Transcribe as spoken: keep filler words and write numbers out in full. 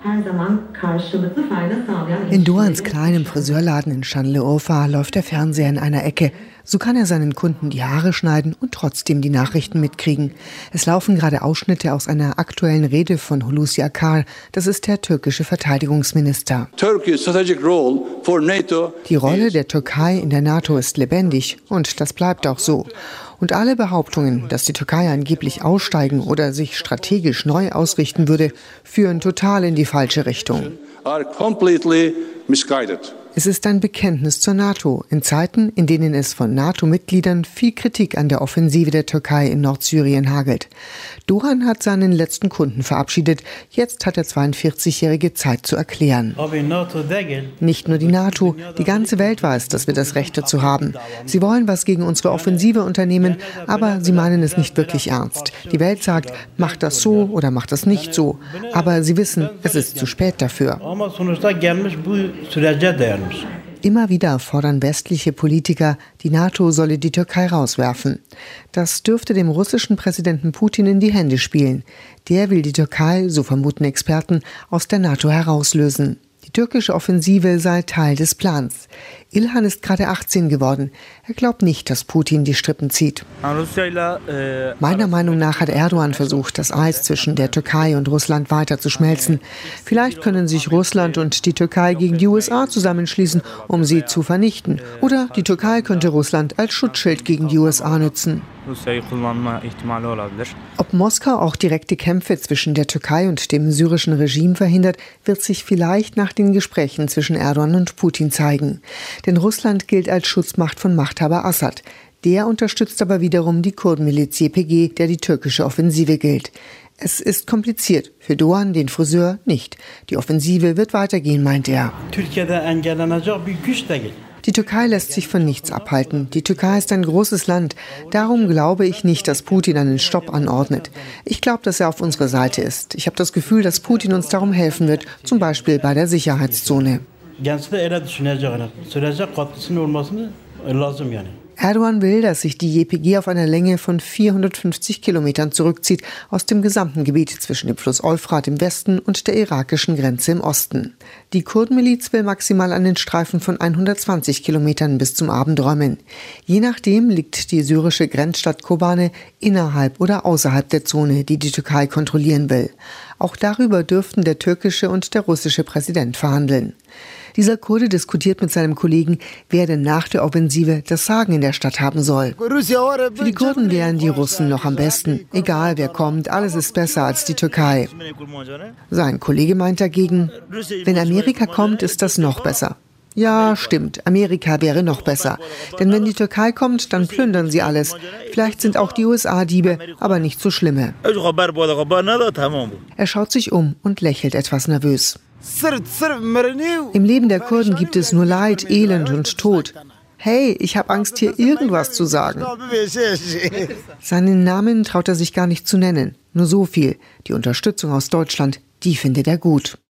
In Doğans kleinem Friseurladen in Şanlıurfa läuft der Fernseher in einer Ecke. So kann er seinen Kunden die Haare schneiden und trotzdem die Nachrichten mitkriegen. Es laufen gerade Ausschnitte aus einer aktuellen Rede von Hulusi Akar. Das ist der türkische Verteidigungsminister. Die Rolle der Türkei in der NATO ist lebendig und das bleibt auch so. Und alle Behauptungen, dass die Türkei angeblich aussteigen oder sich strategisch neu ausrichten würde, führen total in die falsche Richtung. Es ist ein Bekenntnis zur NATO in Zeiten, in denen es von NATO-Mitgliedern viel Kritik an der Offensive der Türkei in Nordsyrien hagelt. Doğan hat seinen letzten Kunden verabschiedet. Jetzt hat der zweiundvierzigjährige Zeit zu erklären. Nicht nur die NATO, die ganze Welt weiß, dass wir das Recht dazu haben. Sie wollen was gegen unsere Offensive unternehmen, aber sie meinen es nicht wirklich ernst. Die Welt sagt, macht das so oder macht das nicht so. Aber sie wissen, es ist zu spät dafür. Immer wieder fordern westliche Politiker, die NATO solle die Türkei rauswerfen. Das dürfte dem russischen Präsidenten Putin in die Hände spielen. Der will die Türkei, so vermuten Experten, aus der NATO herauslösen. Die türkische Offensive sei Teil des Plans. Ilhan ist gerade achtzehn geworden. Er glaubt nicht, dass Putin die Strippen zieht. Meiner Meinung nach hat Erdogan versucht, das Eis zwischen der Türkei und Russland weiter zu schmelzen. Vielleicht können sich Russland und die Türkei gegen die U S A zusammenschließen, um sie zu vernichten. Oder die Türkei könnte Russland als Schutzschild gegen die U S A nutzen. Ob Moskau auch direkte Kämpfe zwischen der Türkei und dem syrischen Regime verhindert, wird sich vielleicht nach den Gesprächen zwischen Erdogan und Putin zeigen. Denn Russland gilt als Schutzmacht von Machthaber Assad. Der unterstützt aber wiederum die Kurdenmiliz Y P G, der die türkische Offensive gilt. Es ist kompliziert, für Doğan, den Friseur, nicht. Die Offensive wird weitergehen, meint er. Die Türkei lässt sich von nichts abhalten. Die Türkei ist ein großes Land. Darum glaube ich nicht, dass Putin einen Stopp anordnet. Ich glaube, dass er auf unserer Seite ist. Ich habe das Gefühl, dass Putin uns darum helfen wird, zum Beispiel bei der Sicherheitszone. Erdogan will, dass sich die Y P G auf einer Länge von vierhundertfünfzig Kilometern zurückzieht, aus dem gesamten Gebiet zwischen dem Fluss Euphrat im Westen und der irakischen Grenze im Osten. Die Kurdenmiliz will maximal einen Streifen von hundertzwanzig Kilometern bis zum Abend räumen. Je nachdem liegt die syrische Grenzstadt Kobane innerhalb oder außerhalb der Zone, die die Türkei kontrollieren will. Auch darüber dürften der türkische und der russische Präsident verhandeln. Dieser Kurde diskutiert mit seinem Kollegen, wer denn nach der Offensive das Sagen in der Stadt haben soll. Für die Kurden wären die Russen noch am besten. Egal wer kommt, alles ist besser als die Türkei. Sein Kollege meint dagegen, wenn Amerika kommt, ist das noch besser. Ja, stimmt, Amerika wäre noch besser. Denn wenn die Türkei kommt, dann plündern sie alles. Vielleicht sind auch die U S A Diebe, aber nicht so schlimme. Er schaut sich um und lächelt etwas nervös. Im Leben der Kurden gibt es nur Leid, Elend und Tod. Hey, ich habe Angst, hier irgendwas zu sagen. Seinen Namen traut er sich gar nicht zu nennen. Nur so viel. Die Unterstützung aus Deutschland, die findet er gut.